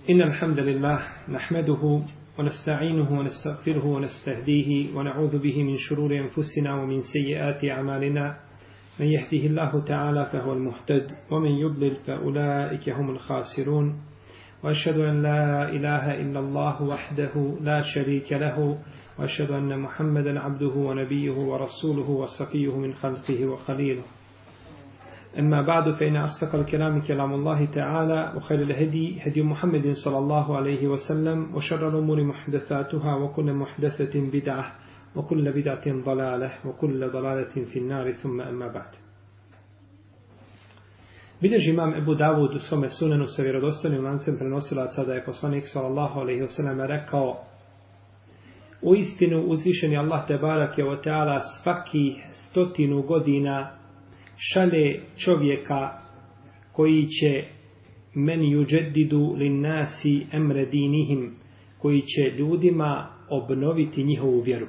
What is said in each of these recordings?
إن الحمد لله نحمده ونستعينه ونستغفره ونستهديه ونعوذ به من شرور أنفسنا ومن سيئات أعمالنا من يهده الله تعالى فهو المهتد ومن يضلل فأولئك هم الخاسرون وأشهد أن لا إله إلا الله وحده لا شريك له وأشهد أن محمدا عبده ونبيه ورسوله وصفيه من خلقه وخليله أما بعد فإن أصدق الكلام كلام الله تعالى وخير الهدي هدي محمد صلى الله عليه وسلم وشر الأمور محدثاتها وكل محدثة بدعة وكل بدعة ضلالة وكل ضلالة في النار ثم أما بعد. Bilježi imam Ebu Davud u svome sunenu sa vjerodostojnim lancem prenosilaca da je poslanik sallallahu alejhi ve sellem rekao: uistinu uzvišeni Allah tebarake ve taala svaki 100 godina šalje čovjeka koji će men yuđedidu linnasi emre dinihim, koji će ljudima obnoviti njihovu vjeru.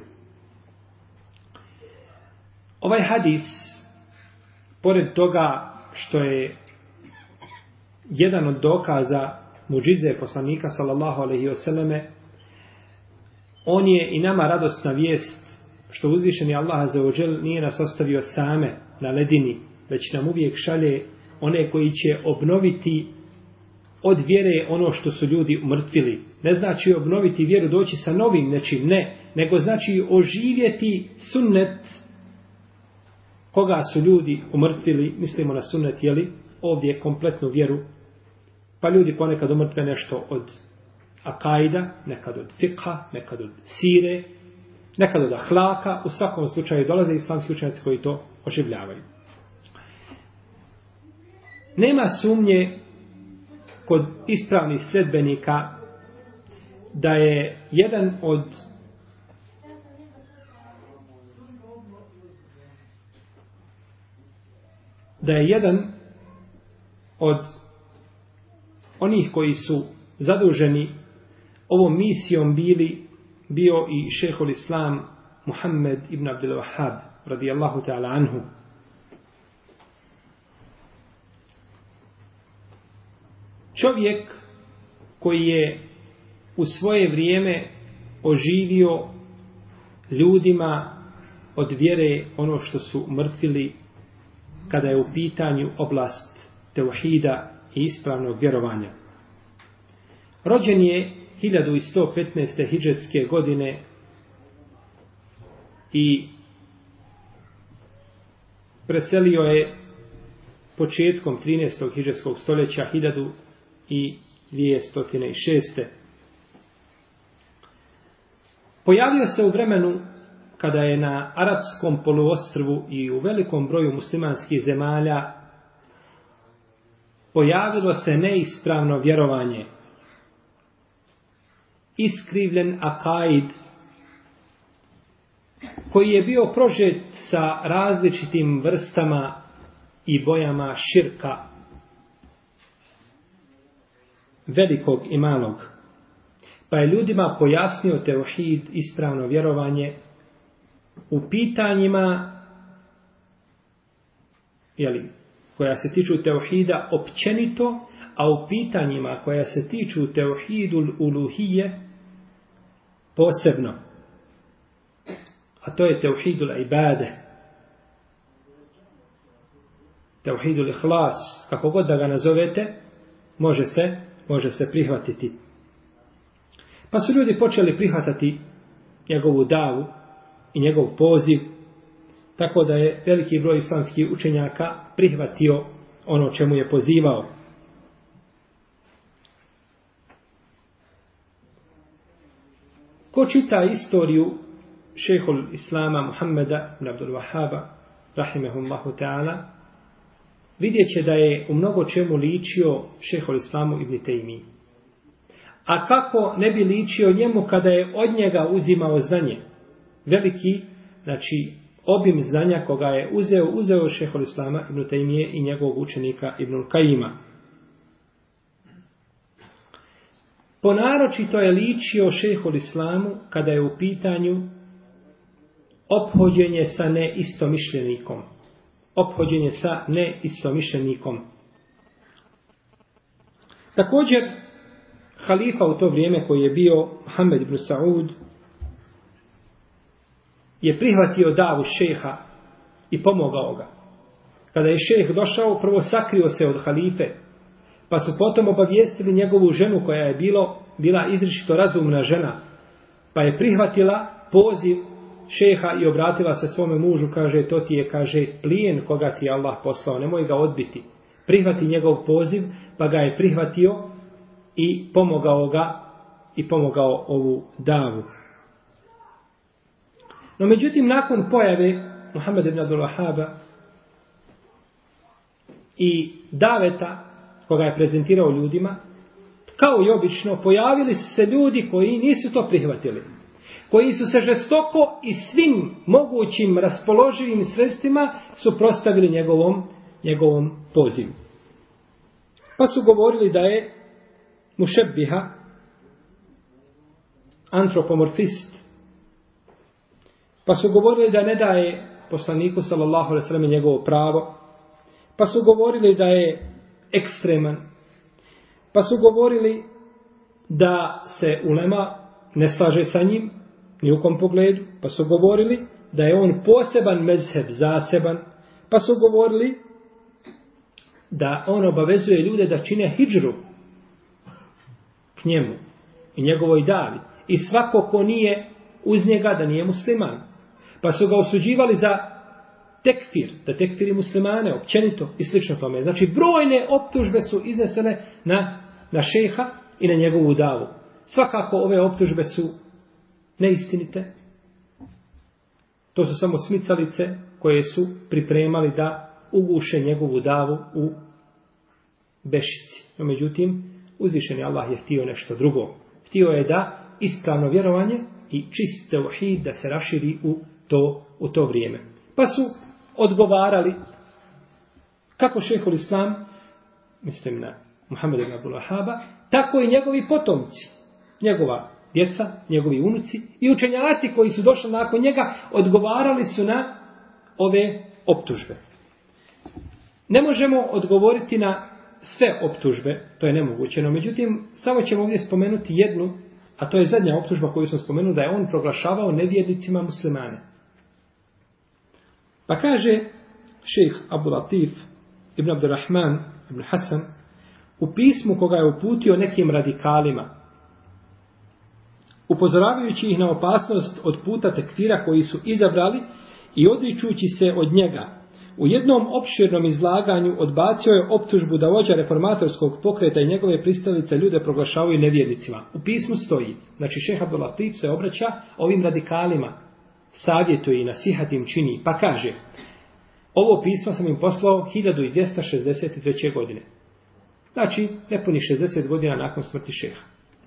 Ovaj hadis, pored toga što je jedan od dokaza muđize poslanika sallallahu alejhi ve selleme, on je i nama radosna vijest što uzvišeni Allah azza wa džel nije nas ostavio same na ledini, već nam uvijek šalje one koji će obnoviti od vjere ono što su ljudi umrtvili. Ne znači obnoviti vjeru, doći sa novim nečim, ne, nego znači oživjeti sunnet koga su ljudi umrtvili, mislimo na sunnet, jeli, ovdje kompletnu vjeru, pa ljudi ponekad umrtve nešto od akaida, nekad od fikha, nekad od sire, nekad od ahlaka, u svakom slučaju dolaze islamski učenjaci koji to oživljavaju. Nema sumnje kod ispravnih sledbenika da je jedan od onih koji su zaduženi ovom misijom bio i šejhul Islam Muhammed ibn Abdul Wahhab radijallahu ta'ala anhu. Čovjek koji je u svoje vrijeme oživio ljudima od vjere ono što su mrtvili kada je u pitanju oblast teuhida i ispravnog vjerovanja. Rođen je 1115. hidžetske godine i preselio je početkom 13. hidžetskog stoljeća 1206. Pojavio se u vremenu kada je na arapskom poluostrvu i u velikom broju muslimanskih zemalja pojavilo se neispravno vjerovanje, iskrivljen akaid koji je bio prožet sa različitim vrstama i bojama širka, velikog i malog. Pa je ljudima pojasnio teuhid, ispravno vjerovanje u pitanjima koja se tiču teuhida općenito, a u pitanjima koja se tiču teuhidul uluhije posebno. A to je teuhidul ibade, teuhidul ihlas, kako god da ga nazovete, može se prihvatiti. Pa su ljudi počeli prihvatati njegovu davu i njegov poziv, tako da je veliki broj islamskih učenjaka prihvatio ono čemu je pozivao. Ko čita istoriju šejhul Islama Muhammeda ibn Abdul Wahhaba rahimehullahu ta'ala, vidjet će da je u mnogo čemu ličio šejhul Islamu ibn Tejmiji. A kako ne bi ličio njemu kada je od njega uzimao znanje? Veliki, obim znanja koga je uzeo šejhul Islama ibn Tejmije i njegovog učenika Ibnul Kajima. Ponaročito je ličio šejhul Islamu kada je u pitanju ophođenje sa neistomišljenikom. Ophođenje sa neistomišljenikom. Također, halifa u to vrijeme koji je bio Muhammed ibn Saud je prihvatio davu šeha i pomogao ga. Kada je šejh došao, prvo sakrio se od halife, pa su potom obavijestili njegovu ženu koja je bila izričito razumna žena, pa je prihvatila poziv šeha i obratila se svome mužu, kaže, to ti je, kaže, plijen koga ti je Allah poslao, nemoj ga odbiti. Prihvati njegov poziv, pa ga je prihvatio i pomogao ovu davu. No međutim, nakon pojave Muhammed ibn Abdul Wahhaba i daveta koga je prezentirao ljudima, kao i obično, pojavili su se ljudi koji nisu to prihvatili, koji su se žestoko i svim mogućim raspoloživim sredstvima suprotstavili njegovom pozivu. Pa su govorili da je mušebbiha, antropomorfist, pa su govorili da ne daje poslaniku sallallahu alejhi ve sellem njegovo pravo, pa su govorili da je ekstreman, pa su govorili da se ulema ne slaže sa njim ni u kom pogledu, pa su govorili da je on poseban mezheb, zaseban, pa su govorili da on obavezuje ljude da čine hidžru k njemu i njegovoj davi i svako ko nije uz njega da nije musliman. Pa su ga osuđivali za tekfir, da tekfiri muslimane općenito i slično tome. Znači brojne optužbe su iznesene na šeha i na njegovu davu. Svakako ove optužbe su neistinite. To su samo smicalice koje su pripremali da uguše njegovu davu u bešici. No, međutim, uzvišeni Allah je htio nešto drugo. Htio je da ispravno vjerovanje i čist tauhid da se raširi u to vrijeme. Pa su odgovarali kako šejhul Islam, mislim na Muhammed ibn Abdul Wahhaba, tako i njegovi potomci, njegova djeca, njegovi unuci i učenjaci koji su došli nakon njega odgovarali su na ove optužbe. Ne možemo odgovoriti na sve optužbe, to je nemoguće, no međutim, samo ćemo ovdje spomenuti jednu, a to je zadnja optužba koju sam spomenuo, da je on proglašavao nevjernicima muslimane. Pa kaže šejh Abdul Latif ibn Abdurrahman ibn Hasan u pismu koga je uputio nekim radikalima, upozoravajući ih na opasnost od puta tekfira koji su izabrali i odričući se od njega. U jednom opširnom izlaganju odbacio je optužbu da vođa reformatorskog pokreta i njegove pristalice ljude proglašavaju nevjernicima. U pismu stoji, znači šejh Abdul Latif se obraća ovim radikalima, savjetuje i nasihat im čini, pa kaže, ovo pismo sam im poslao 1263. godine. Znači, nepuni 60 godina nakon smrti šeha.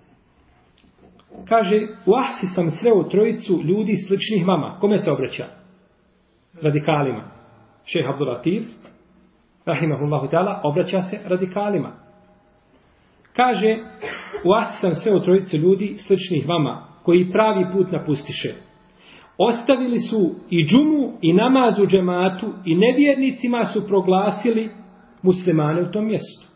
Kaže, u Ahsi sam sreo trojicu ljudi sličnih vama. Kome se obraća? Radikalima. Šejh Abdul Latif, rahimahullahu ta'ala, obraća se radikalima. Kaže, u Ahsi sam sreo trojicu ljudi sličnih vama, koji pravi put napustiše. Ostavili su i džumu i namaz u džematu i nevjernicima su proglasili muslimane u tom mjestu.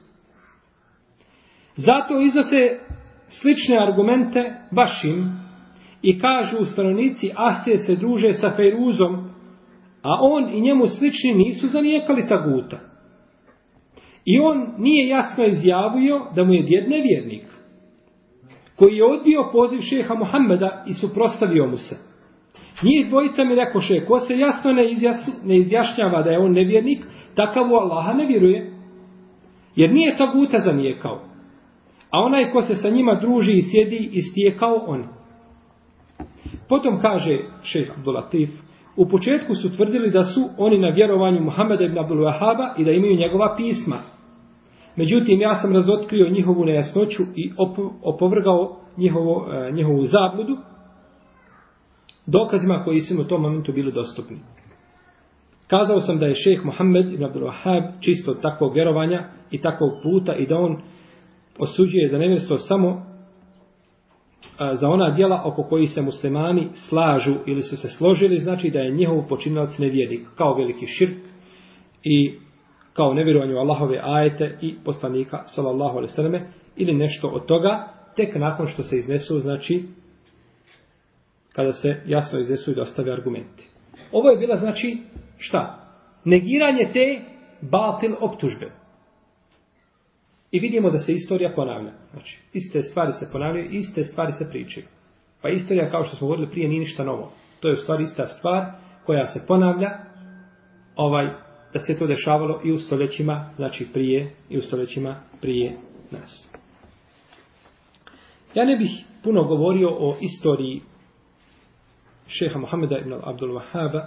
Zato iznose slične argumente vašim i kažu stanovnici Ahsije se druže sa Fejruzom, a on i njemu slični nisu zanijekali taguta. I on nije jasno izjavio da mu je djed nevjernik, koji je odbio poziv šeha Muhammeda i suprotstavio mu se. Njih dvojica mi rekoše, ko se jasno ne izjašnjava da je on nevjernik, takav u Allaha ne vjeruje, jer nije taguta zanijekao. A onaj ko se sa njima druži i sjedi, istije kao on. Potom kaže šejh Abdul Latif, u početku su tvrdili da su oni na vjerovanju Muhameda ibn Abdul Wahhaba i da imaju njegova pisma. Međutim, ja sam razotkrio njihovu nejasnoću i opovrgao njihovu zabludu dokazima koji su im u tom momentu bili dostupni. Kazao sam da je šejh Muhammed ibn Abdul Wahhab čisto od takvog vjerovanja i takvog puta i da on osuđuje za nevjerstvo samo za ona djela oko kojih se muslimani slažu ili su se složili, znači da je njihov počinilac nevjernik, kao veliki širk i kao nevjerovanju Allahove ajete i poslanika sallallahu alejhi ve selleme ili nešto od toga, tek nakon što se iznesu, znači, kada se jasno iznesu i dostave argumenti. Ovo je bila, znači, šta? Negiranje te batil optužbe. I vidimo da se istorija ponavlja. Znači, iste stvari se ponavljaju, iste stvari se pričaju. Pa istorija, kao što smo govorili prije, nije ništa novo. To je u stvari ista stvar koja se ponavlja, da se to dešavalo i u stoljećima, znači prije nas. Ja ne bih puno govorio o istoriji šeha Muhameda ibn Abdul Wahhaba.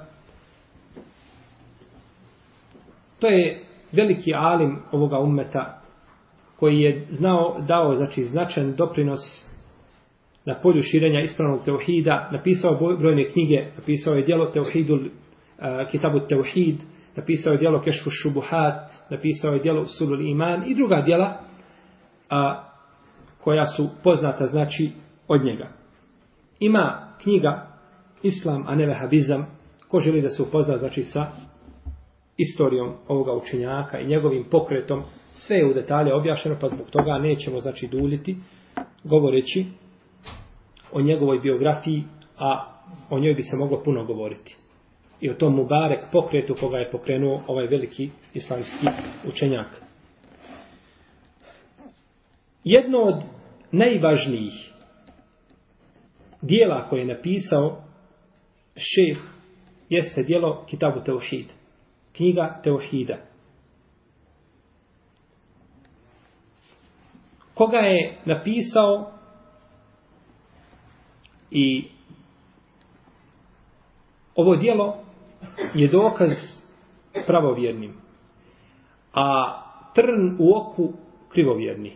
To je veliki alim ovoga ummeta koji je dao znači, značajan doprinos na polju širenja ispravnog teuhida, napisao brojne knjige, napisao je djelo Kitabu Teuhid, napisao je djelo Kešfu Šubuhat, napisao je djelo Usulul Iman i druga djela koja su poznata znači od njega. Ima knjiga Islam, a ne vehabizam. Ko želi da se upozna znači sa istorijom ovoga učenjaka i njegovim pokretom, sve je u detalje objašnjeno, pa zbog toga nećemo znači duljiti govoreći o njegovoj biografiji, a o njoj bi se moglo puno govoriti. I o tom Mubarek pokretu koga je pokrenuo ovaj veliki islamski učenjak. Jedno od najvažnijih dijela koje je napisao šejh jeste djelo Kitabu Teuhid, knjiga Teuhida. Koga je napisao i ovo djelo je dokaz pravovjernim, a trn u oku krivovjerni.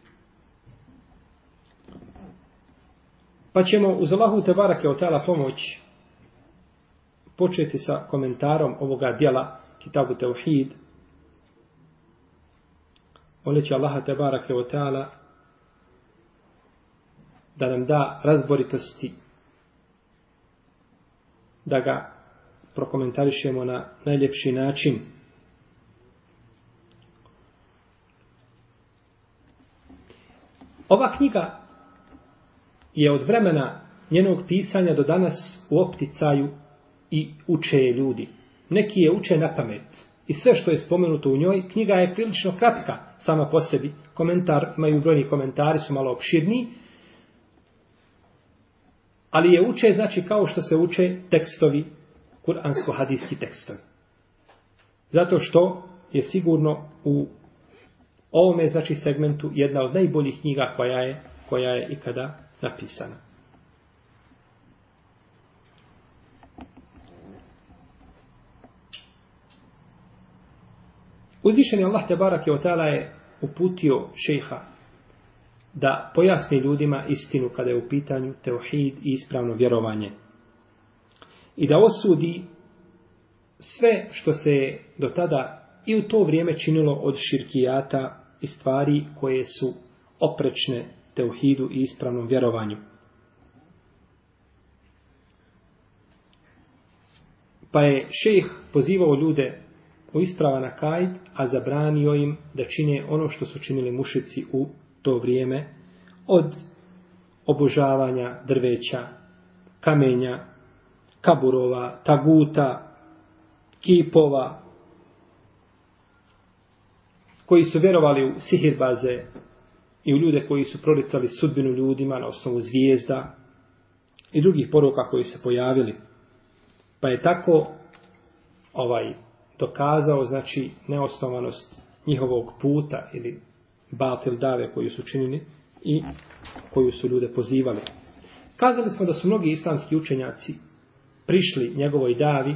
Pa ćemo uz Allahu te barake o ta'ala pomoć početi sa komentarom ovoga djela Kitabu Teuhid. Moleći Allaha te barake o ta'ala da nam da razboritosti, da ga prokomentarišemo na najljepši način. Ova knjiga je od vremena njenog pisanja do danas u opticaju i uče je ljudi. Neki je uče na pamet. I sve što je spomenuto u njoj, knjiga je prilično kratka sama po sebi. Imaju brojni komentari, su malo opširniji. Ali je uče, znači, kao što se uče tekstovi, kuransko-hadijski tekstovi. Zato što je sigurno u ovome, znači, segmentu jedna od najboljih knjiga koja je ikada napisana. Uzvišeni Allah te barake o ta'ala je uputio šejha da pojasni ljudima istinu kada je u pitanju teuhid i ispravno vjerovanje. I da osudi sve što se do tada i u to vrijeme činilo od širkijata i stvari koje su oprečne teuhidu i ispravnom vjerovanju. Pa je šejh pozivao ljude u ispravan akajd, a zabranio im da čine ono što su činili mušici u to vrijeme, od obožavanja drveća, kamenja, kaburova, taguta, kipova, koji su vjerovali u sihirbaze i u ljude koji su proricali sudbinu ljudima na osnovu zvijezda i drugih poruka koji se pojavili. Pa je tako dokazao, znači, neosnovanost njihovog puta ili batil dave koju su činili i koju su ljude pozivali. Kazali smo da su mnogi islamski učenjaci prišli njegovoj davi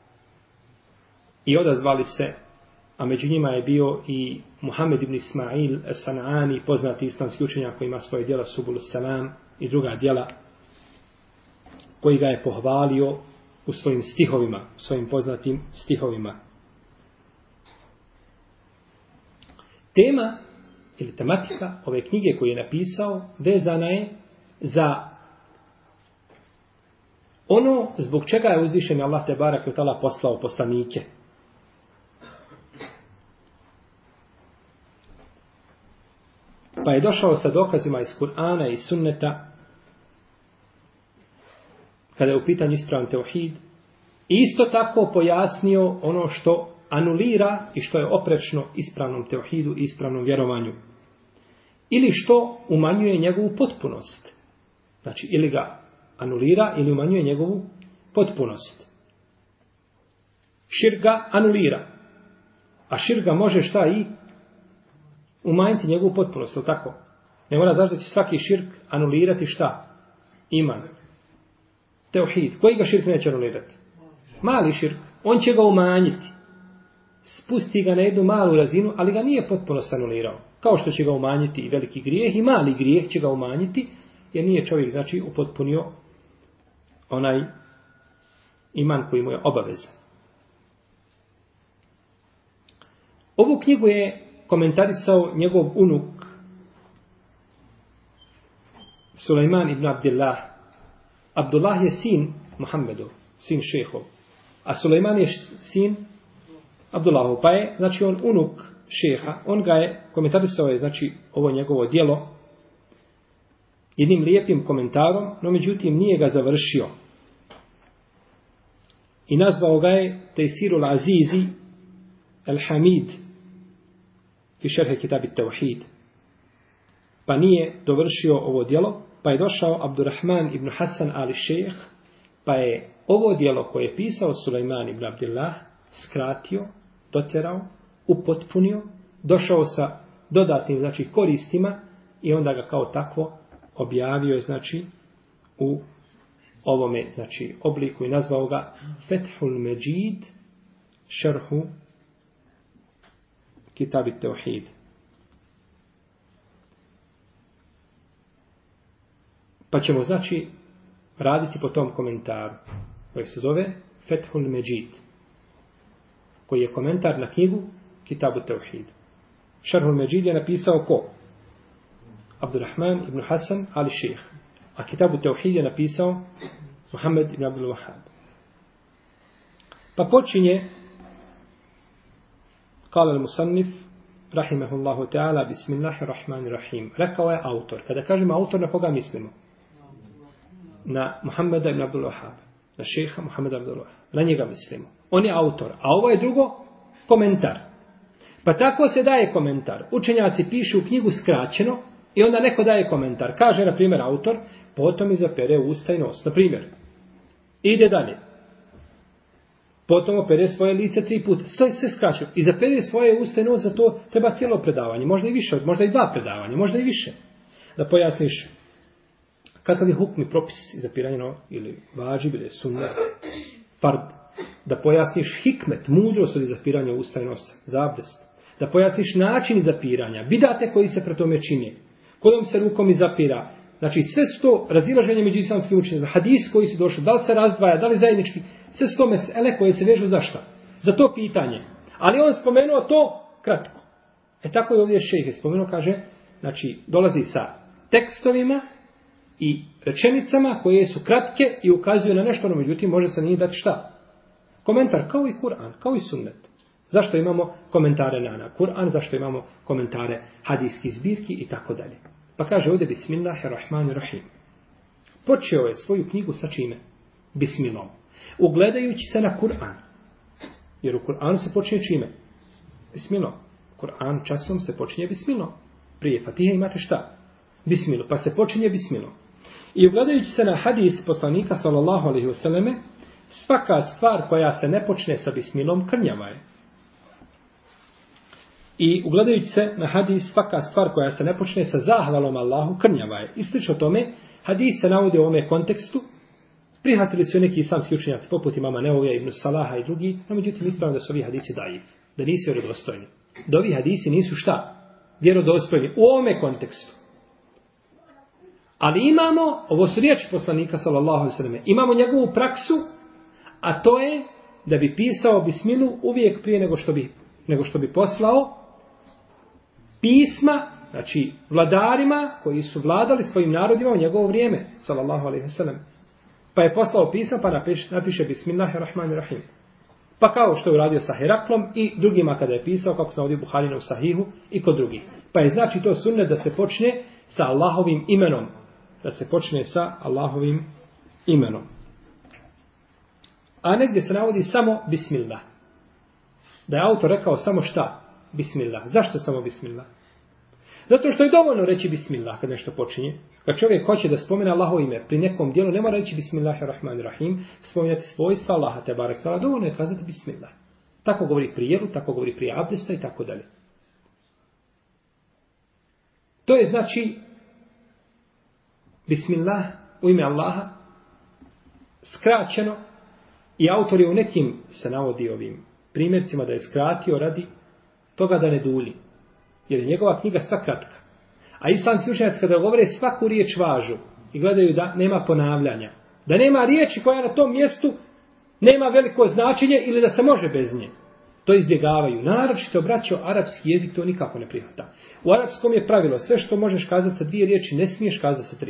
i odazvali se, a među njima je bio i Muhammed ibn Ismail as-San'ani, poznati islamski učenjak koji ima svoje djela Subulus Salam i druga djela, koji ga je pohvalio u svojim stihovima, svojim poznatim stihovima. Tema ili tematika ove knjige koju je napisao vezana je za ono zbog čega je uzvišeni Allah te barake o ta'ala poslao poslanike. Pa je došao sa dokazima iz Kur'ana i Sunneta kada je u pitanju ispravan teuhid. Isto tako pojasnio ono što anulira i što je oprečno ispravnom teuhidu i ispravnom vjerovanju. Ili što umanjuje njegovu potpunost. Znači, ili ga anulira ili umanjuje njegovu potpunost. Širk ga anulira. A širk ga može šta i umanjiti njegovu potpunost, je li tako? Ne mora znači da će svaki širk anulirati šta? Iman. Teuhid. Koji ga širk neće anulirati? Mali širk. On će ga umanjiti. Spusti ga na jednu malu razinu, ali ga nije potpuno anulirao. Kao što će ga umanjiti i veliki grijeh, i mali grijeh će ga umanjiti, jer nije čovjek, znači, upotpunio onaj iman koji mu je obavezan. Ovu knjigu je komentarisao njegov unuk Sulejman ibn Abdillah. Abdullah je sin Muhammedov, sin šehov, a Sulejman je sin Abdullahov, pa je, znači, on unuk šeha, on ga je komentarisao je, znači, ovo njegovo djelo jednim lijepim komentarom, no međutim nije ga završio. I nazvao ga je Tejsirul Azizi al-Hamid fi šerhe kitabi tauhid. Pa nije dovršio ovo djelo, pa je došao Abdurrahman ibn Hasan al-Šejh, pa je ovo djelo koje je pisao Sulejman ibn Abdillah skratio, dotjerao, upotpunio, došao sa dodatnim, znači, koristima i onda ga kao takvo objavio, znači, u ovome, znači, obliku i nazvao ga Fethul Međid šerhu Kitabi Teuhid. Pa ćemo, znači, raditi po tom komentaru koji se zove Fethul Međid, koji je komentar na knjigu Kitabu Teuhid. Šerhul Međid je napisao ko? Abdurrahman ibn Hasan al-Šejh. A Kitabu Teuhid je napisao Muhammed ibn Abdul Wahhab. Pa počinje kala al-Musannif rahimahullahu ta'ala bismillahirrahmanirrahim. Rekao je autor. Kada kažemo autor, na koga mislimo? Na Muhammeda ibn Abdul Wahhab. Na šeha Muhammeda ibn Abdul Wahhab. Na njega mislimo. On je autor. A ovo je drugo komentar. Pa tako se daje komentar. Učenjaci pišu u knjigu skraćeno i onda neko daje komentar. Kaže, na primjer, autor, potom izapere usta i nos. Na primjer, ide dalje. Potom opere svoje lice 3 puta. Stoji sve skraćeno. Izapere svoje usta i nos, za to treba cijelo predavanje. Možda i više, možda i 2 predavanja, možda i više. Da pojasniš kakav je hukm i propis izapiranja ili vađib ili sunnet, fard. Da pojasniš hikmet, mudrost od izapiranja usta i nosa, za abdest. Da pojasniš način izapiranja, bidate koji se pre tome čini, kojom se rukom izapira. Znači, sve su to razilaženje među islamskim učenjima, hadis koji su došli, da li se razdvaja, da li zajednički, sve su to mesele koje se vežu za šta? Za to pitanje. Ali on spomenuo to kratko. Tako je ovdje šejh spomenuo, kaže, znači, dolazi sa tekstovima i rečenicama koje su kratke i ukazuju na nešto, no međutim može se nije dati šta? Komentar, kao i Kur'an, kao i sunnet. Zašto imamo komentare na Kur'an, zašto imamo komentare hadijskih zbirki i tako dalje. Pa kaže ovdje Bismillahirrahmanirrahim. Počeo je svoju knjigu sa čime? Bismilom. Ugledajući se na Kur'an. Jer u Kur'anu se počinje čime? Bismilom. Kur'an časom se počinje Bismilom. Prije Fatihe imate šta? Bismilom. Pa se počinje Bismilom. I ugledajući se na hadis poslanika sallallahu alejhi ve selleme, svaka stvar koja se ne počne sa Bismilom krnjava je. I ugledajući se na hadis, svaka stvar koja se ne počne sa zahvalom Allahu krnjava je. I slično tome, hadis se navodi u ovome kontekstu. Prihvatili su neki islamski učenjaci poput imama Neovija, Ibn Salaha i drugi, no međutim ispravno da su ovi hadisi daif, da nisu vjerodostojni. Da ovi hadisi nisu šta? Vjerodostojni u ovome kontekstu. Ali imamo, ovo su riječi poslanika sallallahu alejhi ve selleme, imamo njegovu praksu, a to je da bi pisao bismilu uvijek prije nego što bi poslao pisma, znači vladarima koji su vladali svojim narodima u njegovo vrijeme, sallallahu alejhi ve sellem. Pa je poslao pisma, pa napiše Bismillahirrahmanirrahim. Pa kao što je uradio sa Heraklom i drugima kada je pisao, kako sam ovdje Buharina u Sahihu i kod drugih. Pa je znači to sunnet da se počne sa Allahovim imenom. Da se počne sa Allahovim imenom. A negdje se navodi samo Bismillah. Da je autor rekao samo šta? Bismillah. Zašto samo Bismillah? Zato što je dovoljno reći Bismillah kad nešto počinje. Kad čovjek hoće da spomene Allahovo ime pri nekom dijelu, ne mora reći Bismillahirrahmanirrahim, spominjati svojstva Allaha te barek tala, dovoljno je kazati Bismillah. Tako govori pri jelu, tako govori pri abdesta i tako dalje. To je znači Bismillah u ime Allaha skraćeno i autor je u nekim se navodi ovim primjercima da je skratio radi toga da ne dulji. Jer je njegova knjiga sva kratka. A islamski učenjaci kada govore svaku riječ važu i gledaju da nema ponavljanja. Da nema riječi koja na tom mjestu nema veliko značenje ili da se može bez nje. To izbjegavaju. Naročito, braćo, arapski jezik to nikako ne prihvata. U arapskom je pravilo, sve što možeš kazati sa 2 riječi, ne smiješ kazati sa 3.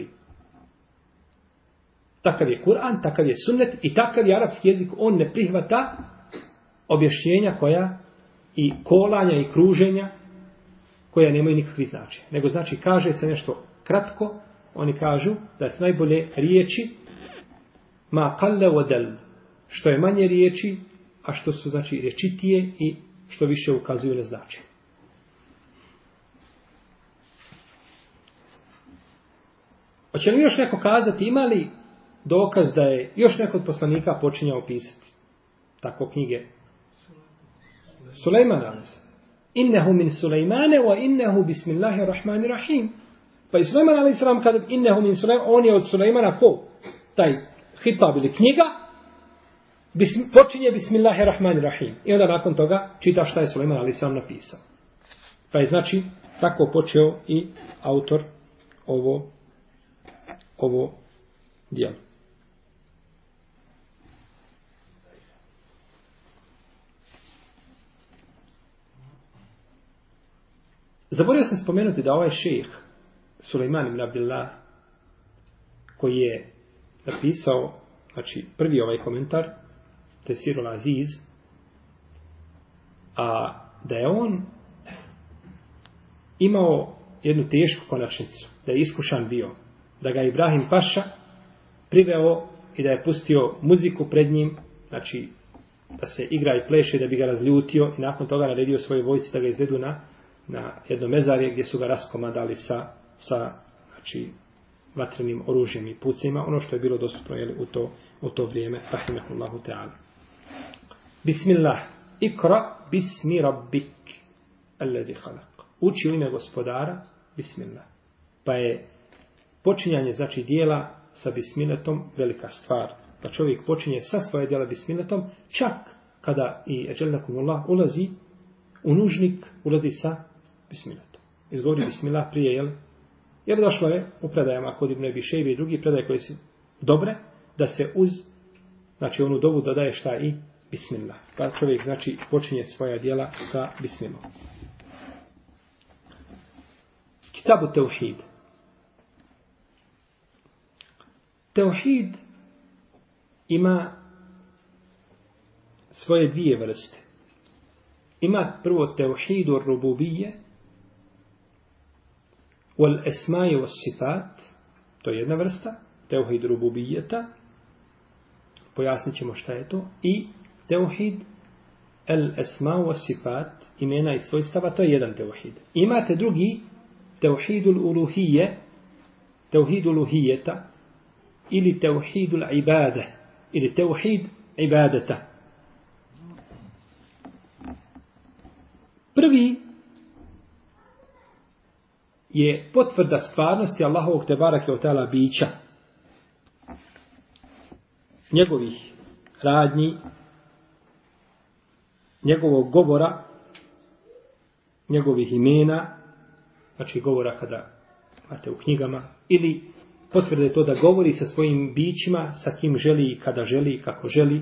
Takav je Kur'an, takav je sunnet i takav je arapski jezik. On ne prihvata objašnjenja koja i kolanja i kruženja koja nemaju nikakvi značaj. Nego znači kaže se nešto kratko, oni kažu da su najbolje riječi ma qalle wa dal, što je manje riječi, a što su znači rječitije i što više ukazuju na značaj. Hoće li još neko kazati, ima li dokaz da je još neko od poslanika počinjao pisati tako knjige? Sulejman a.s. Innehu min Sulejmane wa innehu bismillahirrahmanirrahim. Pa i Sulejman a.s. kada innehu min Sulejmane, on je od Sulejmana ko? Taj hitab ili knjiga počinje bismillahirrahmanirrahim. I onda nakon toga čita šta je Sulejman a.s. napisao. Pa je znači tako počeo i autor ovo djelo. Zaboravio sam spomenuti da ovaj šejh Sulejman ibn Abdillah koji je napisao znači prvi ovaj komentar Tesirul Aziz, a da je on imao jednu tešku konačnicu, da je iskušan bio, da ga Ibrahim Paša priveo i da je pustio muziku pred njim, znači da se igra i pleše da bi ga razljutio i nakon toga naredio svoje vojsci da ga izvedu na jedno mezarje gdje su ga raskomadali sa znači vatrenim oružjem i pucima, ono što je bilo dostupno u to vrijeme, rahimahullahu ta'ala. Bismillah, ikra bismi rabbik alladhi khalaq. Uči u ime gospodara, bismillah. Pa je počinjanje znači dijela sa bismillatom velika stvar. Da čovjek počinje sa svoje dijela bismillatom, čak kada i eđelnakumullah ulazi u nužnik, ulazi sa bismillatom. Izgovori bismillah prije, jer došlo je u predajama kod Ibn Abi Šejbe i drugi predaje koje su dobre, da se uz znači onu dovu dodaje šta i bismillah. Pa čovjek znači počinje svoja djela sa bismillom. Kitabu Teuhid. Teuhid ima svoje 2 vrste. Ima prvo Teuhidu Rububije wal esma'i was sifat, to je jedna vrsta, Teuhid Rububijeta, pojasnit ćemo šta je to, i Teuhid el esma'u was sifat, imena i svojstava, to je jedan Teuhid. Imate drugi Teuhidul Uluhije, Teuhidul Uluhijeta, ili Teuhidul Ibade, ili Teuhid Ibadeta. Prvi je potvrda stvarnosti Allahovog tebarake o ta'ala bića, njegovih radnji, njegovog govora, njegovih imena, znači govora kada imate u knjigama, ili potvrde to da govori sa svojim bićima, sa kim želi i kada želi i kako želi.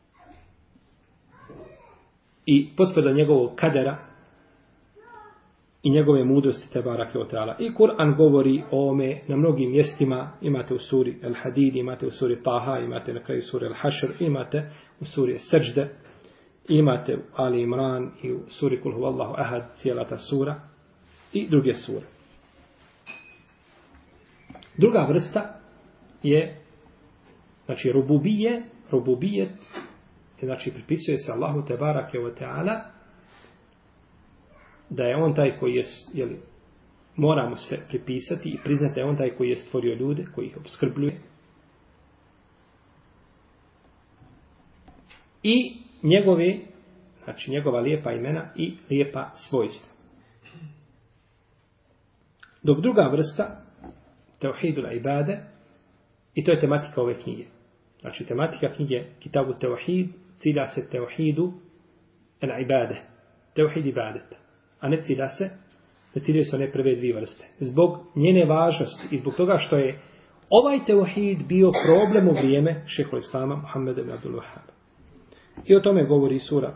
I potvrda njegovog kadera, i njegove mudrosti te barake o ta'ala. I Kur'an govori o ome na mnogim mjestima, imate u suri Al-Hadid, imate u suri Taha, imate na kraju suri Al-Hašr, imate u suri Sežde, imate u Ali Imran i u suri Kul huvallahu ahad, cijela ta sura i druge sure. Druga vrsta je, znači rububijet, znači pripisuje se Allahu te barake o ta'ala, da je on taj koji je, jeli, moramo se pripisati i priznati da je on taj koji je stvorio ljude, koji ih opskrbljuje. I njegove, znači njegova lijepa imena i lijepa svojstva. Dok druga vrsta, tauhidul ibade, i to je tematika ove knjige. Znači tematika knjige Kitabu Tauhid cilja se tauhidu al-ibade, tauhid ibadeta. A ne ciljaju se one prve dvije vrste. Zbog njene važnosti i zbog toga što je ovaj tauhid bio problem u vrijeme šejhul islama Muhammeda ibn Abdul Wahhaba. I o tome govori sura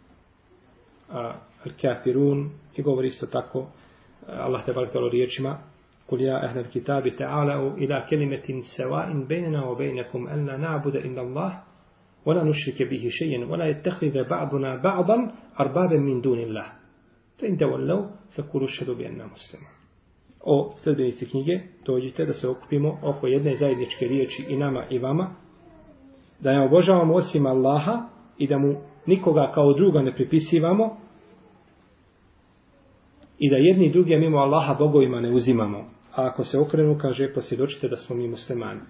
Al-Kafirun i govori isto tako Allah te barek tala riječima Kul ja ahlal kitabi ta'alau ila kelimetin sawa'in bejnena wa bejnekum an la na'buda illa Allah wa la nushrike bihi šejen wa la yattakhidha ba'duna ba'dan arbaben min dunillah. فإن تولوا فقولوا اشهدوا بأننا مسلمون. O sljedbenici knjige, dođite da se okupimo oko jedne zajedničke riječi i nama i vama, da ne obožavamo osim Allaha i da mu nikoga kao druga ne pripisivamo i da jedni i drugi mimo Allaha bogovima ne uzimamo. A ako se okrenu, kaže, posvjedočite da smo mi muslimani.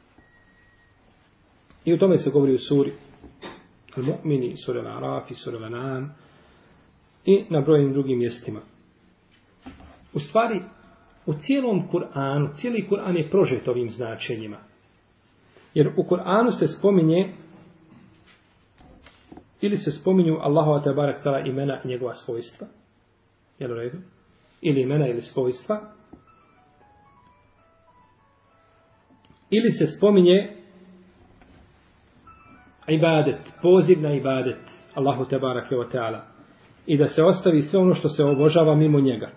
I u tome se govori u suri Al-Mu'mini, suri Al-Araf, suri Al-An'am, i na brojnim drugim mjestima. U stvari, u cijelom Kur'anu, cijeli Kur'an je prožet ovim značenjima. Jer u Kur'anu se spominje, ili se spominju Allahova te barek tala imena i njegova svojstva. Jel u redu? Ili imena ili svojstva. Ili se spominje ibadet, poziv na ibadet Allahu te barek tala. I da se ostavi sve ono što se obožava mimo njega.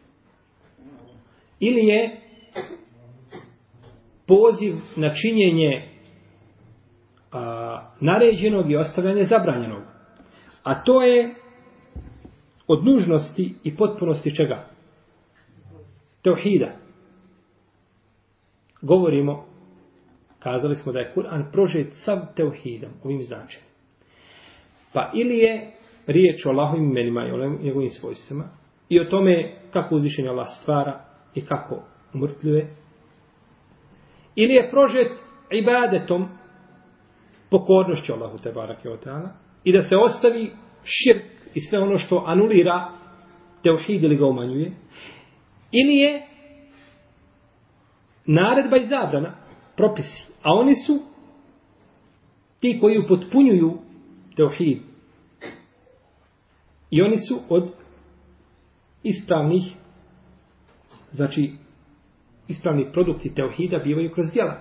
Ili je poziv na činjenje naređenog i ostavljanje zabranjenog. A to je od nužnosti i potpunosti čega? Tauhida. Govorimo, kazali smo da je Kur'an prožet sav tauhidom, ovim značenjem. Pa ili je riječ o Allahovim imenima i o njegovim svojstvima i o tome kako uzvišenje Allah stvara i kako umrtljuje. Ili je prožet ibadetom, pokornošću Allahu te barake o ta'ala i da se ostavi širk i sve ono što anulira tauhid ili ga umanjuje. Ili je naredba i zabrana, propisi, a oni su ti koji upotpunjuju tauhid. I oni su od ispravnih, znači ispravni produkti tauhida bivaju kroz djela.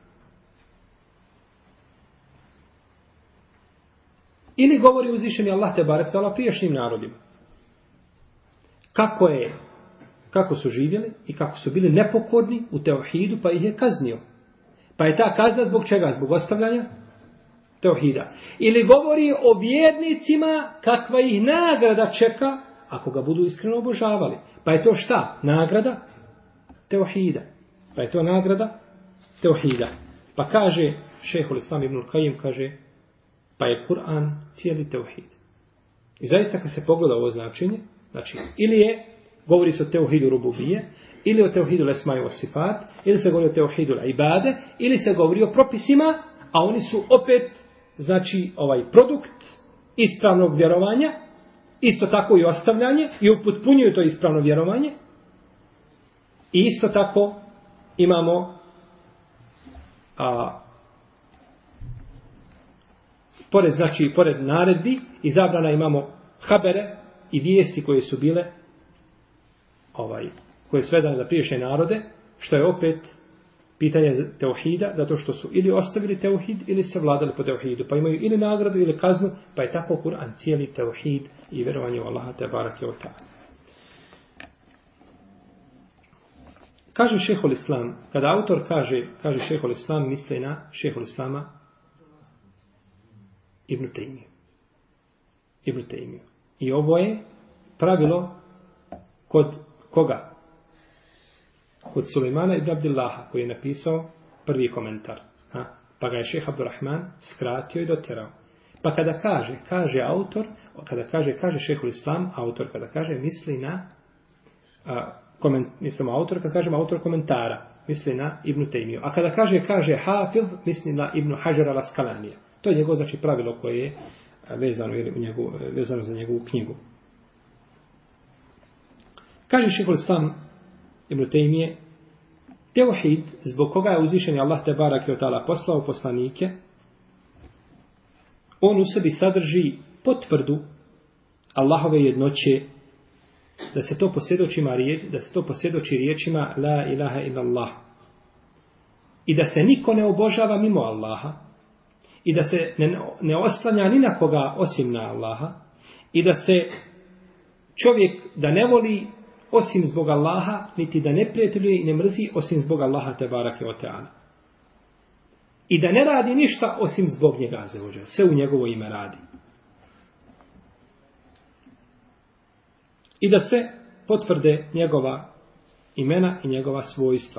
Ili govori uzvišeni Allah te barek tala prijašnjim narodima. Kako su živjeli i kako su bili nepokorni u tauhidu, pa ih je kaznio. Pa je ta kazna zbog čega? Zbog ostavljanja tauhida. Ili govori o vjernicima kakva ih nagrada čeka ako ga budu iskreno obožavali. Pa je to šta? Nagrada tauhida. Pa kaže šejhul Islam ibn Kajim, kaže, pa je Kur'an cijeli tauhid. I zaista kad se pogleda ovo značenje, znači ili je, govori se o tauhidu rububije, ili o tauhidu lesmaju o sifat, ili se govori o tauhidu ibade, ili se govori o propisima, a oni su opet, znači, ovaj produkt ispravnog vjerovanja, isto tako i ostavljanje, i upotpunjuju to ispravno vjerovanje. I isto tako imamo pored naredbi i zabrana imamo habere i vijesti koje su bile koje su vedane za prijašnje narode, što je opet pitanje tauhida, zato što su ili ostavili tauhid ili se vladali po tauhidu, pa imaju ili nagradu ili kaznu, pa je tako Kur'an cijeli tauhid i vjerovanje u Allaha te barake o ta'ala. Kaže šejhul Islam, kada autor kaže šejhul Islam, misli na šejhul Islama Ibn Taymiju. I ovo je pravilo kod koga? Kod Sulejmana ibn Abdillaha, koji je napisao prvi komentar. Pa ga je šejh Abdurrahman skratio i dotjerao. Pa kada kaže autor, kada kaže šejhul Islam, autor kada kaže, misli na mislimo autor, kad kažemo autor komentara, misli na Ibn Taymiju. A kada kaže Hafiz, misli na Ibn Hajar al-Asqalanija. To je njegovo, znači, pravilo koje je vezano za njegovu knjigu. Kaže šejhul Islam Ibn Taymije, tevhid, zbog koga je uzvišeni Allah te barake ve taala poslao poslanike, on u sebi sadrži potvrdu Allahove jednoće, da se to posvjedoči riječima la ilaha illallah. I da se niko ne obožava mimo Allaha. I da se ne oslanja ni na koga osim na Allaha. I da se čovjek da ne voli osim zbog Allaha, niti da ne prijateljuje i ne mrzi osim zbog Allaha te barake ve taala. I da ne radi ništa osim zbog njega azza. Sve u njegovo ime radi. I da se potvrde njegova imena i njegova svojstva.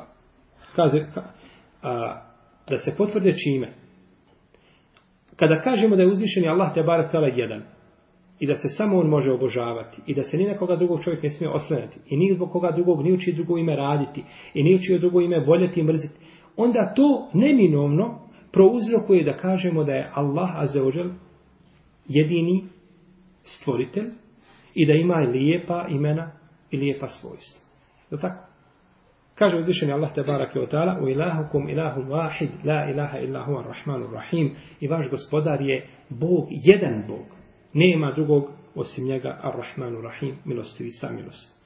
Da se potvrde čime? Kada kažemo da je uzvišeni Allah te barek tala jedan i da se samo on može obožavati i da se ni na koga drugog čovjek ne smije oslanjati i ni zbog koga drugog ni uči drugo ime raditi i ni uči drugo ime voljeti i mrziti, onda to neminovno prouzrokuje da kažemo da je Allah azza wa džel jedini stvoritelj i da ima lijepa imena i lijepa svojstva. Je tako? Kaže uzvišeni Allah te barake ve taala: "U ilahukum ilahun wahid, la ilaha illa huwa ar-rahmanur rahim." I vaš gospodar je Bog, jedan Bog. Nema drugog osim njega, ar-rahmanur rahim, milostivi samilost.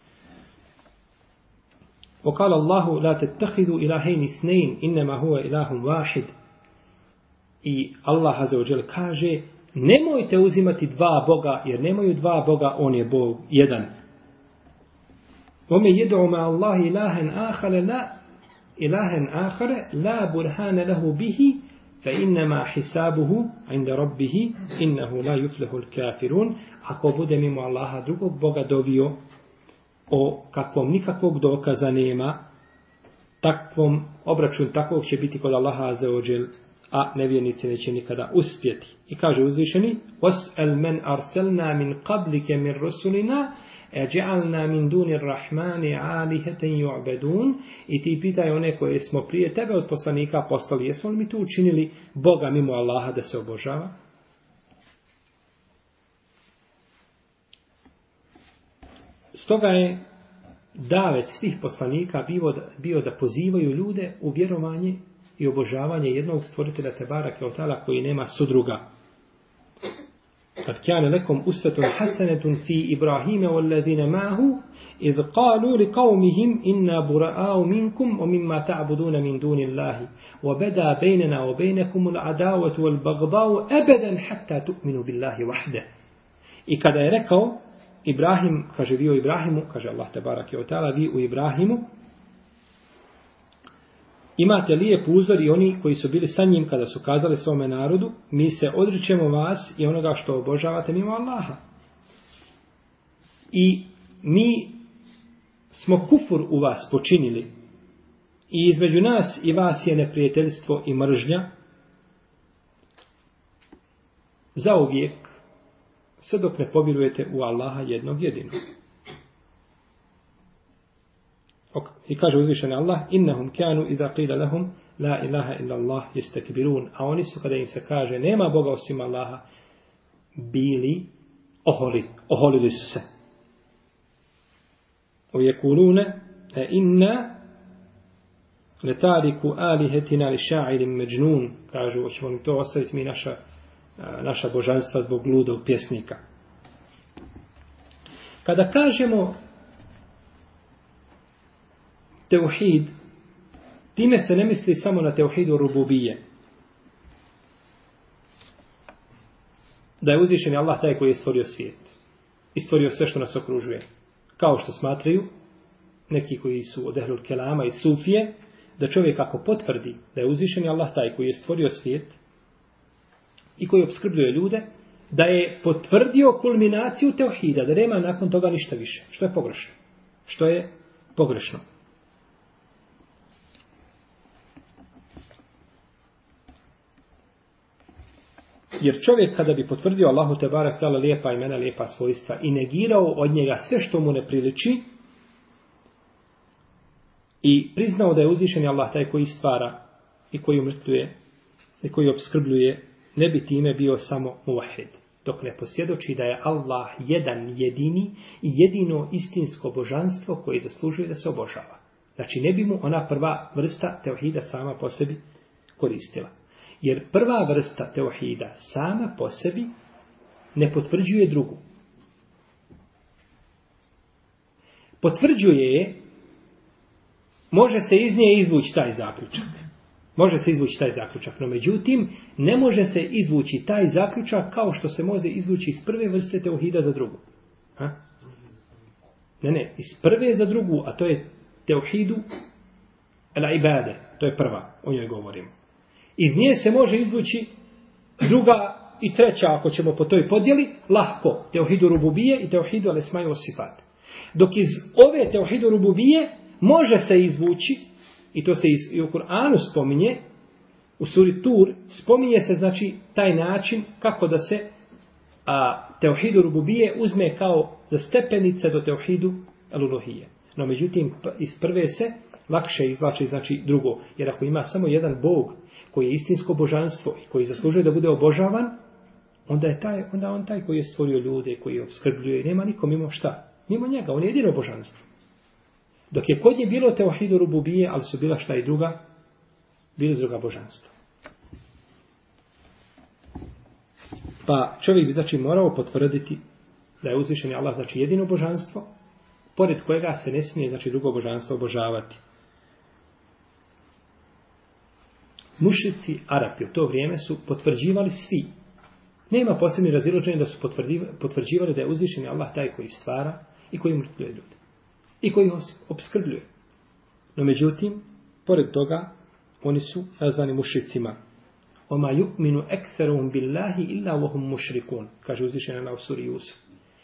وقال الله لا تتخذوا إلهين اثنين إنما هو إله واحد. I Allah azza wa dželle kaže: nemojte uzimati dva Boga, jer nemaju dva Boga, on je Bog jedan. وَمَنْ يَدْعُ مَعَ اللَّهِ إِلَٰهًا آخَرَ لَا بُرْهَانَ لَهُ بِهِ فَإِنَّمَا حِسَابُهُ عِنْدَ رَبِّهِ إِنَّهُ لَا يُفْلِحُ الْكَافِرُونَ. Ako bude mimo Allaha drugog Boga dovio, o kakvom nikakvog dokaza nema, takvom obračun takvog će biti kod Allaha azza wa dželle, a nevjernici neće nikada uspjeti. I kaže uzvišeni: وَاسْأَلْ مَنْ أَرْسَلْنَا مِنْ قَبْلِكَ مِنْ رُسُلِنَا أَجَعَلْنَا مِنْ دُونِ الرَّحْمَنِ عَالِهَةً يُعْبَدُونَ. I ti pitaj one koje smo prije tebe od poslanika poslali, jesmo li mi tu učinili Boga mimo Allaha da se obožava? Stoga je davet svih poslanika bio da pozivaju ljude u vjerovanje i obožavanje jednog stvoritelja te barake ve taala koji nema sudruga. Kad kane lekom usvetun hasanetun fi Ibrahime wallazine ma'hu idh qalu li qawmihim inna bura'au minkum wa mimma ta'buduna min dunillahi wa bada baynana wa baynakum al-adawatu wal baghdau abadan hatta tu'minu billahi wahdahu. I kada je rekao Ibrahim, kaže vi o Ibrahimu, kaže Allah te barake ve taala, vi u Ibrahimu imate lijep uzor i oni koji su bili sa njim kada su kazali svome narodu: mi se odričemo vas i onoga što obožavate mimo Allaha. I mi smo kufur u vas počinili i između nas i vas je neprijateljstvo i mržnja zauvijek, sve dok ne povjerujete u Allaha jednog jedinog. I kaže uzvišeni Allah: innahum kanu idha qila lahum la ilaha illa Allah yastakbirun. A oni su kada im se kaže nema Boga osim Allaha, bili oholili su se. وَيَقُولُونَ إِنَّا لَتَارِكُ آلِهَتِنَا لِشَاعِرٍ مَجْنُونَ. Kažu, hoćemo li to ostaviti mi naša božanstva zbog ludog pjesnika. Kada kažemo teuhid, time se ne misli samo na teuhidu rububije. Da je uzvišeni Allah taj koji je stvorio svijet. I stvorio sve što nas okružuje. Kao što smatraju neki koji su od ehlul kelama i sufije, da čovjek ako potvrdi da je uzvišeni Allah taj koji je stvorio svijet i koji opskrbljuje ljude, da je potvrdio kulminaciju teuhida, da nema nakon toga ništa više. Što je pogrešno? Što je pogrešno? Jer čovjek kada bi potvrdio Allahu te barek tala lijepa imena, lijepa svojstva i negirao od njega sve što mu ne priliči i priznao da je uzvišeni Allah taj koji stvara i koji umrtvuje i koji opskrbljuje, ne bi time bio samo muvahid. Dok ne posvjedoči da je Allah jedan jedini i jedino istinsko božanstvo koje zaslužuje da se obožava. Znači ne bi mu ona prva vrsta teuhida sama po sebi koristila. Jer prva vrsta teuhida sama po sebi ne potvrđuje drugu. Potvrđuje je, može se iz nje izvući taj zaključak. Može se izvući taj zaključak, no međutim, ne može se izvući taj zaključak kao što se može izvući iz prve vrste teuhida za drugu. Ha? Ne, iz prve za drugu, a to je teuhidu al-ibade, to je prva, o njoj govorimo. Iz nje se može izvući druga i treća, ako ćemo po toj podjeli, lahko, teuhidu rububije i teuhidu al-esmaju o-sifat. Dok iz ove teuhidu rububije može se izvući, i to se i u Kur'anu spominje, u suri Tur, spominje se znači taj način kako da se teuhidu rububije uzme kao za stepenice do teuhidu al-uluhije. No međutim, iz prve se lakše izvlači znači drugo. Jer ako ima samo jedan Bog koji je istinsko božanstvo i koji zaslužuje da bude obožavan, onda on taj koji je stvorio ljude, koji je opskrbljuje, nema nikom mimo šta. Mimo njega, on je jedino božanstvo. Dok je kod nje bilo teuhidu rububije, ali su bila šta i druga, bilo druga božanstva. Pa čovjek bi znači morao potvrditi da je uzvišeni Allah znači jedino božanstvo, pored kojega se ne smije znači drugo božanstvo obožavati. Mušici Arapi u to vrijeme su potvrđivali svi. Nema posebni razilaženja da su potvrđivali da je uzvišeni Allah taj koji stvara i koji umrtvuje ljude. I koji ih opskrbljuje. No međutim, pored toga, oni su nazvani mušricima. Oma yu'minu ekserum billahi illa wahum mušrikun, kaže uzvišeni Allah u suri Jusuf.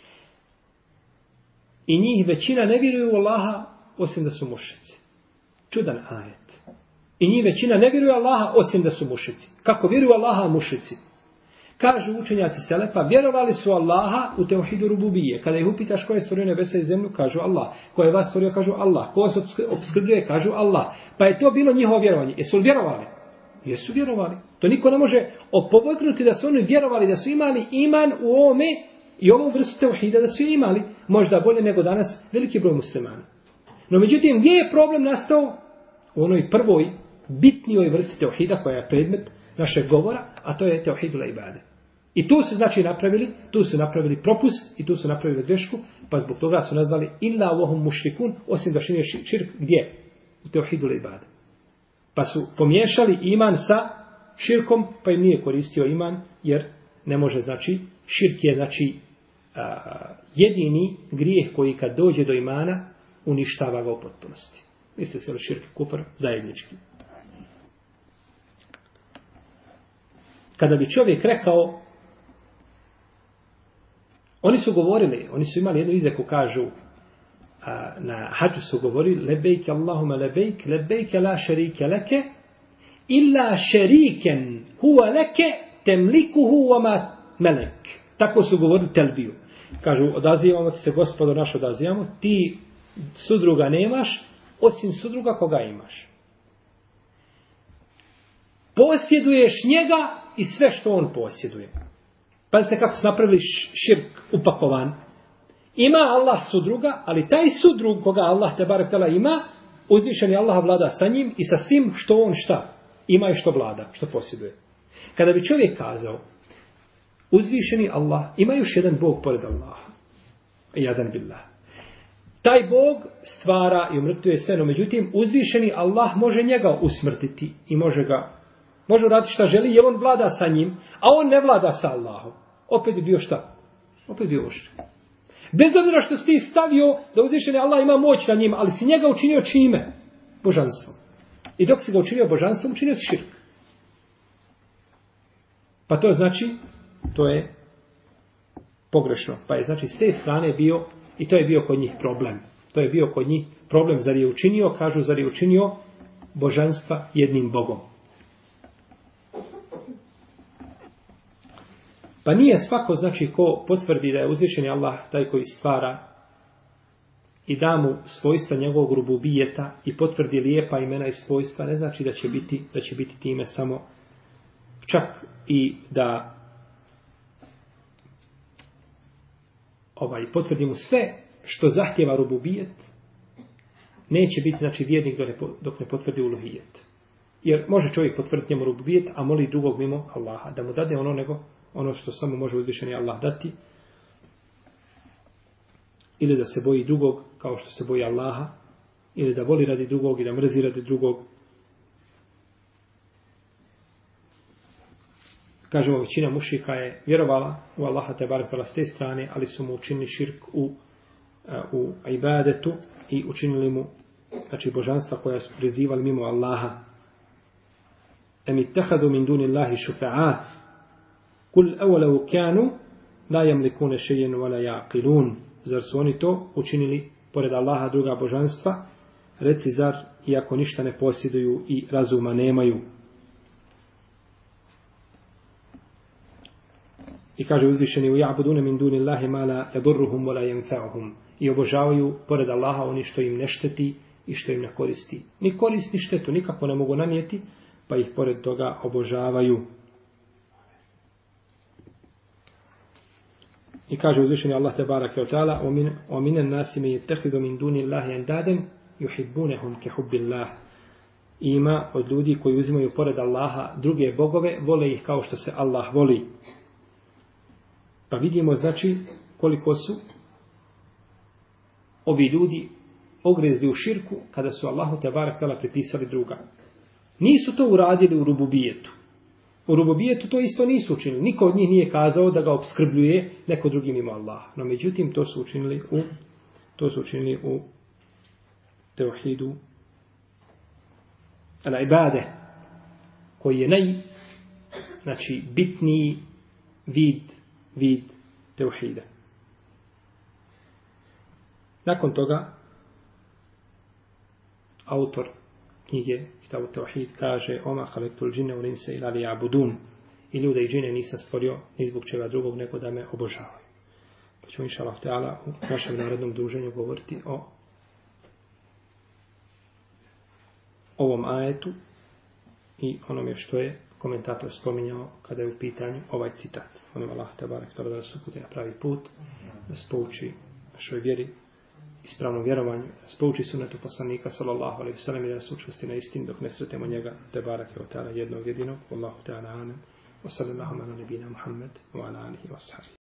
I njih većina ne vjeruju u Allaha, osim da su mušrici. Čudan ajet. I njih većina ne vjeruju u Allaha, osim da su mušrici. Kako vjeruju u Allaha mušrici? Kažu učenjaci Selefa, vjerovali su Allaha u teuhidu rububije. Kada ih upitaš ko je stvorio nebesa i zemlju, kažu Allah. Ko je vas stvorio, kažu Allah. Ko vas opskrbljuje, kažu Allah. Pa je to bilo njihovo vjerovanje. Jesu li vjerovali? Jesu vjerovali. To niko ne može opovrgnuti da su oni vjerovali, da su imali iman u ovome i ovu vrstu teuhida da su imali. Možda bolje nego danas veliki broj muslimana. No međutim, gdje je problem nastao? U onoj prvoj, bitnijoj vrsti teuhida koja je predmet našeg govora, a to je teuhidul ibade. I tu su znači napravili propust i tu su napravili grešku, pa zbog toga su nazvali illa wahum mušrikun, osim da čine širk gdje? U teuhidul ibade. Pa su pomiješali iman sa širkom, pa im nije koristio iman, jer ne može znači, širk je znači jedini grijeh koji kad dođe do imana uništava ga u potpunosti. Mislite se li širk i kufr zajednički? Kada bi čovjek rekao, oni su imali jednu izreku, kažu, na hađu su govorili, lebejke Allahuma lebejke la šerike leke, illa šeriken huwa leke temlikuhu wama melek. Tako su govorili telbiju. Kažu, odazivamo ti se, Gospodo naš, odazivamo, ti sudruga nemaš, osim sudruga koga imaš. Posjeduješ njega i sve što on posjeduje. Pazite kako su napravili širk upakovan. Ima Allah sudruga, ali taj sudrug koga Allah te barek tela ima, uzvišeni Allah vlada sa njim i sa svim što on šta ima i što vlada, što posjeduje. Kada bi čovjek kazao, uzvišeni Allah, ima još jedan Bog pored Allaha. Jadan billah. Taj Bog stvara i umrtvuje sve, no međutim, uzvišeni Allah može njega usmrtiti i može uraditi šta želi, jer on vlada sa njim, a on ne vlada sa Allahom. Opet bi bio šta? Opet bi bio mušrik. Bez obzira što si ti stavio da uzvišeni Allah ima moć na njim, ali si njega učinio čime? Božanstvom. I dok si ga učinio božanstvom, učinio si širk. Pa to znači, to je pogrešno. Pa je znači s te strane bio, i to je bio kod njih problem. To je bio kod njih problem, zar je učinio, kažu, zar je učinio božanstva jednim Bogom. Pa nije svako, znači, ko potvrdi da je uzvišeni Allah taj koji stvara i da mu svojstva njegovog rububijeta i potvrdi lijepa imena i svojstva, ne znači da će biti time samo čak i da potvrdi mu sve što zahtjeva rububijet, neće biti, znači, vjernik dok ne potvrdi uluhijet. Jer može čovjek potvrditi njemu rububijet, a moli drugog mimo Allaha, da mu dade ono što samo može uzvišeni Allah dati, ili da se boji drugog kao što se boji Allaha, ili da voli radi drugog i da mrzi radi drugog. Kažemo, većina mušrika je vjerovala u Allaha te barek s te strane, ali su mu učinili širk u ibadetu i učinili mu, znači, božanstva koja su prizivali mimo Allaha. Em ittehadu min duni Allahi šufa'at kul awlaw kanu la yamlikuna shay'an wa la yaqilun. Zar su oni to učinili pored Allaha druga božanstva? Reci, zar iako ništa ne posjeduju i razuma nemaju? I kaže uzvišeni, ya'buduna min duni Allahi ma la yadurruhum wa la yanfa'uhum. I obožavaju pored Allaha oni što im ne šteti i što im ne koristi. Ni korist ni štetu nikako ne mogu nanijeti, pa ih pored toga obožavaju. I kaže uzvišeni Allah te barake wa ta'ala, o minen nasi me yettehidu min duni Allahi endaden yuhibbunehum ke hubbillah. Ima od ljudi koji uzimaju pored Allaha druge bogove, vole ih kao što se Allah voli. Pa vidimo, znači, koliko su ovi ljudi ogrezli u širku kada su Allahu te barek tela pripisali druga. Nisu to uradili u rububijetu. U rububijetu to isto nisu učinili. Niko od njih nije kazao da ga opskrbljuje neko drugi mimo Allaha. No međutim, to su učinili u tevhidu al-ibade, koji je znači, bitniji vid tevhida. Nakon toga autor knjige Kitabu Tevhid kaže: Oma halektul džine u linse ila li abudun. I ljude i džine nisam stvorio ni zbog čega drugog nego da me obožavaju. Pa ćemo inša Allah ta'ala u našem narednom druženju govoriti o ovom ajetu i onome što je komentator spominjao kada je u pitanju ovaj citat. Molim Allah tebarek da nas uputi na pravi put, da nas pouči našoj vjeri, ispravnom vjerovanju, da nas pouči sunnetu poslanika sallallahu alejhi ve sellem i da nas učvrsti na istini dok ne sretnemo njega tebarek ve ta'ala jednog jedinog. Wallahu ta'ala amin. Wa sallallahu ala nabina Muhammad wa ala alihi wa sahbihi.